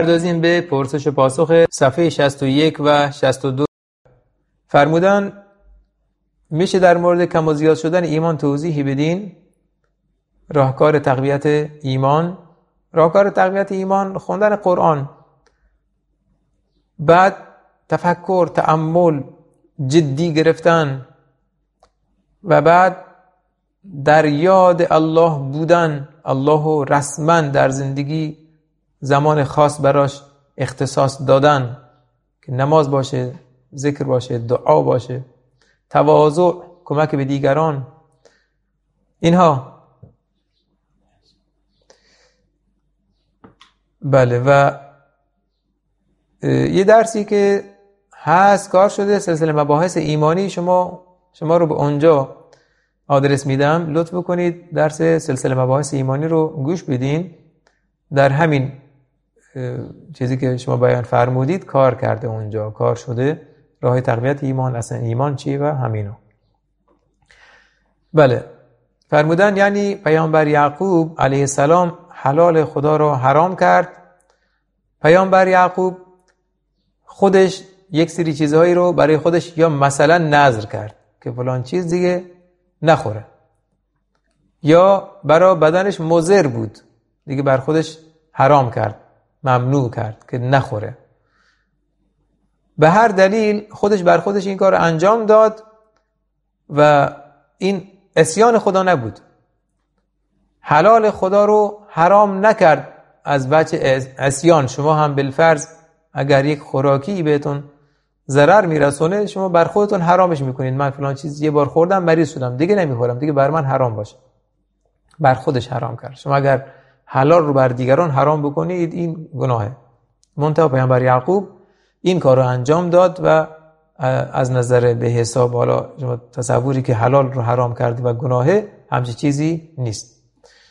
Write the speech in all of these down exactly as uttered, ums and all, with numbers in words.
پردازیم به پرسش و پاسخ صفحه شصت و یک و شصت و دو. فرمودن میشه در مورد کم و زیاد شدن ایمان توضیحی بدین؟ راهکار تقویت ایمان. راهکار تقویت ایمان خوندن قرآن، بعد تفکر، تأمل، جدی گرفتن و بعد در یاد الله بودن، الله رو رسما در زندگی زمان خاص براش اختصاص دادن که نماز باشه، ذکر باشه، دعا باشه، تواضع، کمک به دیگران، اینها. بله. و یه درسی که هست کار شده، سلسله مباحث ایمانی، شما شما رو به اونجا آدرس میدم، لطف بکنید درس سلسله مباحث ایمانی رو گوش بدین. در همین چیزی که شما بیان فرمودید کار کرده، اونجا کار شده، راه تقویت ایمان، اصلا ایمان چیه و همینو. بله. فرمودن یعنی پیامبر یعقوب علیه السلام حلال خدا رو حرام کرد. پیامبر یعقوب خودش یک سری چیزهایی رو برای خودش یا مثلا نذر کرد که فلان چیز دیگه نخوره، یا برای بدنش مضر بود دیگه بر خودش حرام کرد، ممنوع کرد که نخوره. به هر دلیل خودش بر خودش این کار انجام داد و این عصیان خدا نبود. حلال خدا رو حرام نکرد از بچه عصیان. شما هم بالفرض اگر یک خوراکی بهتون ضرر میرسونه، شما بر خودتون حرامش میکنید. من فلان چیز یه بار خوردم مریض شدم، دیگه نمیخورم، دیگه بر من حرام باشه. بر خودش حرام کرد. شما اگر حلال رو بر دیگران حرام بکنید این گناهه. منتها پیامبر یعقوب این کار رو انجام داد و از نظر به حساب، حالا شما تصوری که حلال رو حرام کرد و گناهه، همچین چیزی نیست.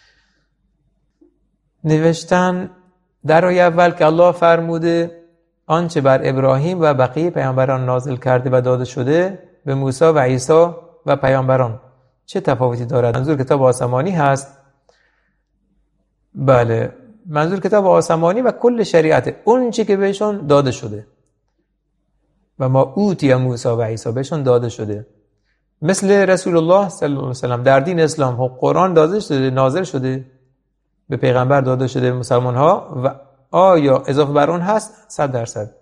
نوشتن در آیه اول که الله فرموده آنچه بر ابراهیم و بقیه پیامبران نازل کرده و داده شده به موسی و عیسی و پیامبران چه تفاوتی دارد؟ منظور کتاب آسمانی هست. بله، منظور کتاب آسمانی و کل شریعت، اون چی که بهشون داده شده. و ما اوتی موسی و عیسی بهشون داده شده. مثل رسول الله صلی الله علیه و سلم در دین اسلام قرآن داده شده، نازل شده، به پیغمبر داده شده، به مسلمان ها. و آیا اضافه بر اون هست؟ صد درصد.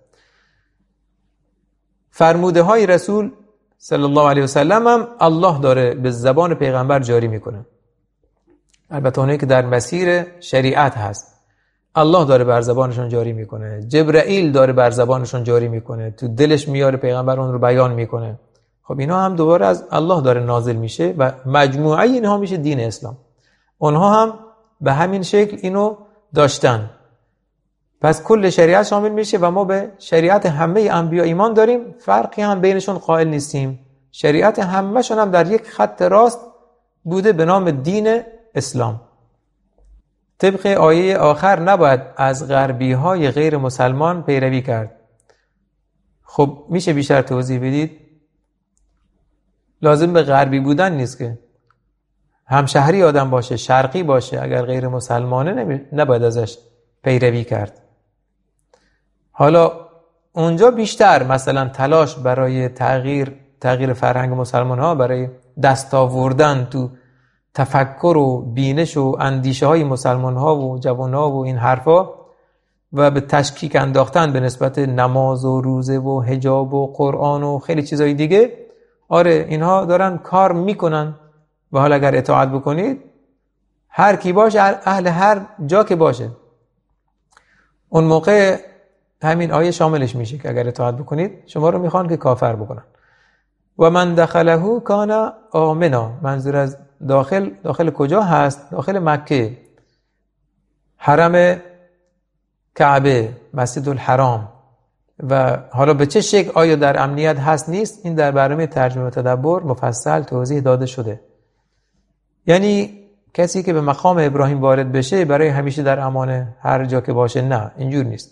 فرموده های رسول صلی الله علیه و سلم هم الله داره به زبان پیغمبر جاری میکنه. البته اونایی که در مسیر شریعت هست الله داره بر زبانشون جاری میکنه، جبرائیل داره بر زبانشون جاری میکنه، تو دلش میاره پیغمبر اون رو بیان میکنه. خب اینا هم دوباره از الله داره نازل میشه و مجموعه اینها میشه دین اسلام. اونها هم به همین شکل اینو داشتن. پس کل شریعت شامل میشه و ما به شریعت همه انبیا ایمان داریم، فرقی هم بینشون قائل نیستیم. شریعت همه‌شون هم در یک خط راست بوده به نام دین اسلام. طبق آیه آخر نباید از غربی های غیر مسلمان پیروی کرد. خب میشه بیشتر توضیح بدید؟ لازم به غربی بودن نیست که همشهری آدم باشه، شرقی باشه، اگر غیر مسلمانه نباید ازش پیروی کرد. حالا اونجا بیشتر مثلا تلاش برای تغییر تغییر فرهنگ مسلمان ها، برای دست آوردن تو تفکر و بینش و اندیشه های مسلمان ها و جوان ها و این حرفا و به تشکیک انداختن به نسبت نماز و روزه و حجاب و قرآن و خیلی چیزای دیگه. آره اینها دارن کار میکنن و حالا اگر اطاعت بکنید، هر کی باشه، اهل هر جا که باشه، اون موقع همین آیه شاملش میشه که اگر اطاعت بکنید شما رو میخوان که کافر بکنن. و من دخله کان آمنا، منظور از داخل داخل کجا هست؟ داخل مکه، حرم کعبه، مسجد الحرام. و حالا به چه شکل آیا در امنیت هست نیست، این در برنامه ترجمه و تدبر مفصل توضیح داده شده. یعنی کسی که به مقام ابراهیم وارد بشه برای همیشه در امان هر جا که باشه، نه، اینجور نیست.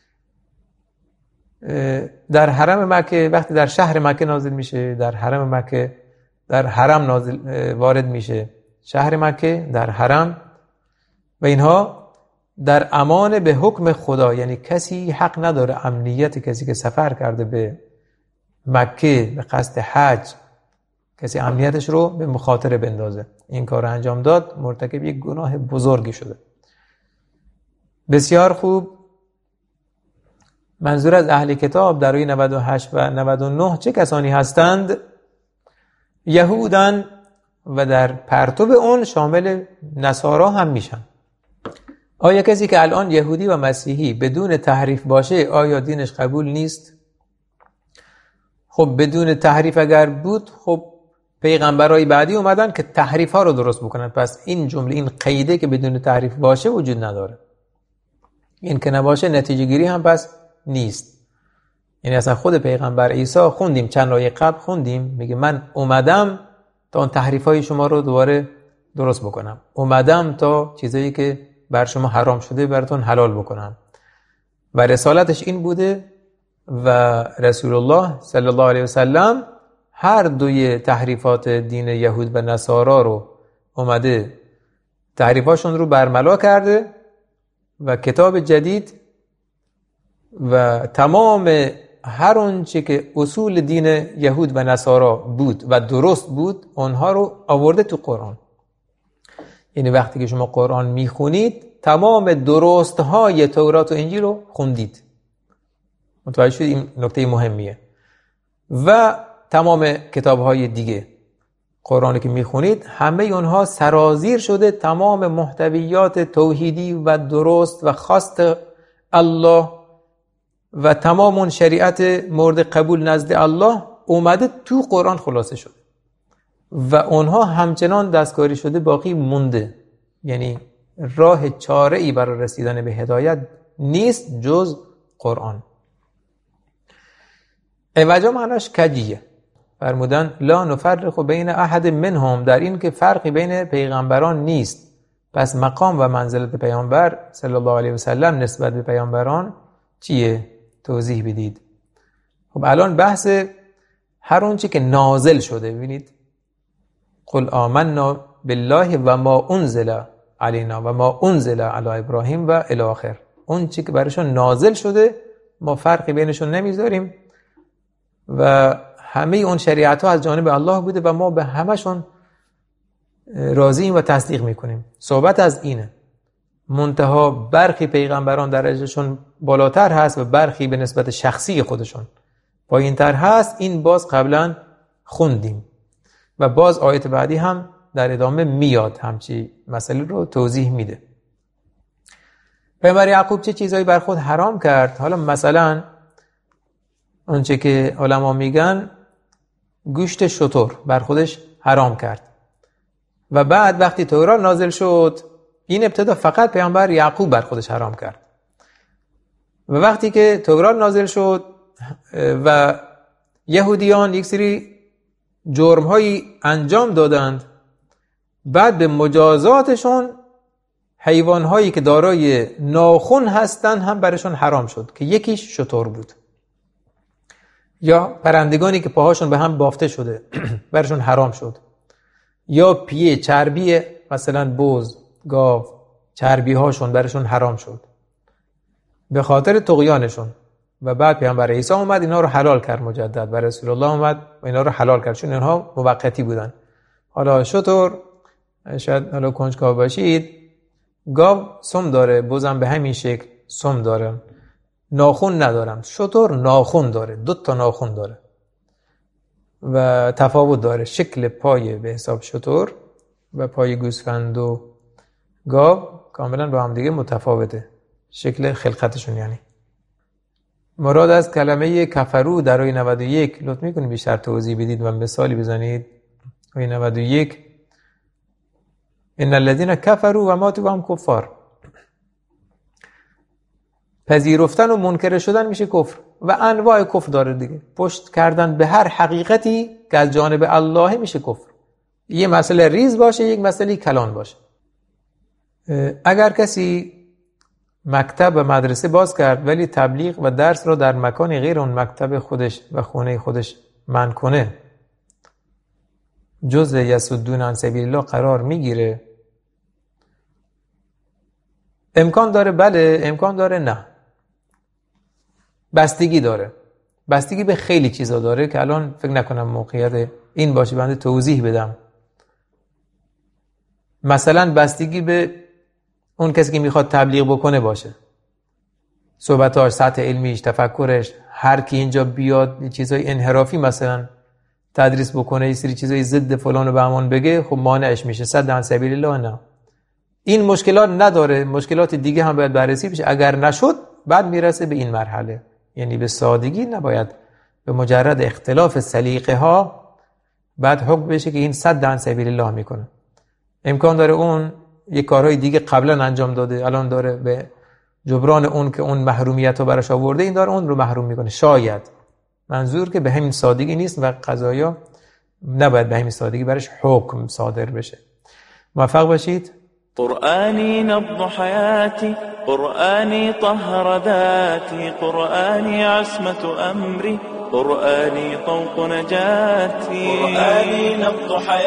در حرم مکه، وقتی در شهر مکه نازل میشه، در حرم مکه، در حرم نازل وارد میشه، شهر مکه در حرم و اینها، در امان به حکم خدا، یعنی کسی حق نداره امنیت کسی که سفر کرده به مکه به قصد حج، کسی امنیتش رو به مخاطره بندازه. این کار رو انجام داد مرتکب یک گناه بزرگی شده. بسیار خوب. منظور از اهل کتاب در روی نود و هشت و نود و نه چه کسانی هستند؟ یهودن و در پرتو اون شامل نصارا هم میشن. آیا کسی که الان یهودی و مسیحی بدون تحریف باشه آیا دینش قبول نیست؟ خب بدون تحریف اگر بود، خب پیغمبرای بعدی اومدن که تحریف ها رو درست بکنن، پس این جمله، این قیده که بدون تحریف باشه وجود نداره. این که نباشه نتیجه گیری هم پس نیست. یعنی اصلا خود پیغمبر عیسی خوندیم چند آیه قبل خوندیم، میگه من اومدم تا اون تحریف های شما رو دوباره درست بکنم، اومدم تا چیزایی که بر شما حرام شده براتون حلال بکنم، و رسالتش این بوده. و رسول الله صلی الله علیه وسلم هر دوی تحریفات دین یهود و نصارا رو اومده تحریفاشون رو برملا کرده و کتاب جدید و تمام هر اونچه که اصول دین یهود و نصارا بود و درست بود اونها رو آورده تو قرآن. یعنی وقتی که شما قرآن میخونید تمام درست های تورات و انجیل رو خوندید. متوجه شدید؟ این نکته مهمیه. و تمام کتاب های دیگه قرآنی که میخونید همه اونها سرازیر شده تمام محتویات توحیدی و درست و خواست الله و تمام اون شریعت مورد قبول نزد الله اومده تو قرآن خلاصه شده و اونها همچنان دستکاری شده باقی مونده. یعنی راه چاره ای برای رسیدن به هدایت نیست جز قرآن. اوجا معناش کجیه. فرمودن لا نفرق بین احد منهم، در این که فرقی بین پیغمبران نیست. پس مقام و منزلت پیامبر صلی الله علیه وسلم نسبت به پیامبران چیه؟ توضیح بدید. خب الان بحث هر اون چی که نازل شده. ببینید قل آمنا بالله و ما انزل علینا و ما انزل علی ابراهیم و الی آخر. اون چی که برایشون نازل شده ما فرقی بینشون نمیذاریم و همه اون شریعت ها از جانب الله بوده و ما به همشون راضییم و تصدیق میکنیم. صحبت از اینه. منتها برخی پیغمبران درجهشون بالاتر هست و برخی به نسبت شخصی خودشون پایینتر هست. این باز قبلا خوندیم و باز آیت بعدی هم در ادامه میاد همچی مسئله رو توضیح میده. پیامبر یعقوب چه چیزایی بر خود حرام کرد؟ حالا مثلا اونچه که علما میگن گوشت شتر بر خودش حرام کرد و بعد وقتی تورات نازل شد این ابتدا فقط پیامبر یعقوب بر خودش حرام کرد و وقتی که تورات نازل شد و یهودیان یک سری جرم‌هایی انجام دادند، بعد به مجازاتشون حیوان‌هایی که دارای ناخن هستند هم برشون حرام شد که یکیش شتر بود، یا پرندگانی که پاهاشون به هم بافته شده برشون حرام شد، یا پیه چربی مثلا بز گاو چربی هاشون برشون حرام شد به خاطر طغیانشون. و بعد پیامبر عیسی اومد اینا رو حلال کرد مجدد و رسول الله اومد و اینا رو حلال کرد چون اینها موقتی بودن. حالا شتر شاید حالا کنجکاو باشید، گاو سم داره، بزم به همین شکل سم داره، ناخن ندارم. شتر ناخن داره، دو تا ناخن داره و تفاوت داره. شکل پای به حساب شتر و پای گوسفند و گاو کاملا با هم دیگه متفاوته، شکل خلقتشون. یعنی مراد از کلمه کفرو در آیه نود و یک لطف میکنید بیشتر توضیح بدید و مثالی بزنید. آیه نود و یک ان الذين كفروا و ماتوا وهم کفار. پذیرفتن و منکر شدن میشه کفر و انواع کفر داره دیگه. پشت کردن به هر حقیقتی که از جانب الله میشه کفر. یه مسئله ریز باشه، یک مسئله کلان باشه. اگر کسی مکتب و مدرسه باز کرد ولی تبلیغ و درس رو در مکان غیر اون مکتب خودش و خونه خودش منع کنه، جزء یصدون عن سبیل الله قرار میگیره. امکان داره بله، امکان داره نه. بستگی داره. بستگی به خیلی چیزا داره که الان فکر نکنم موقعیت این باشه بنده توضیح بدم. مثلا بستگی به اون کسی که میخواد تبلیغ بکنه باشه، صحبتاش، سطح علمیش، تفکرش. هر کی اینجا بیاد چیزای انحرافی مثلا تدریس بکنه، یه سری چیزای ضد فلان و بهمان بگه، خب مانعش میشه. صد عن سبیل الله نه. این مشکلات نداره، مشکلات دیگه هم باید بررسی بشه. اگر نشد بعد میرسه به این مرحله. یعنی به سادگی نباید به مجرد اختلاف سلیقه ها بعد حکم بشه که این صد عن سبیل الله میکنه. امکان داره اون یک کارهای دیگه قبلا انجام داده، الان داره به جبران اون که اون محرومیت رو براش آورده این داره اون رو محروم میکنه. شاید منظور که به همین سادگی نیست و قضایا نباید به همین سادگی براش حکم صادر بشه. موفق باشید. قرآني نبض حياتي، قرآني طهر ذاتي، قرآني عصمة أمري، قرآني طوق نجاتي، قرآني نبض حياتي.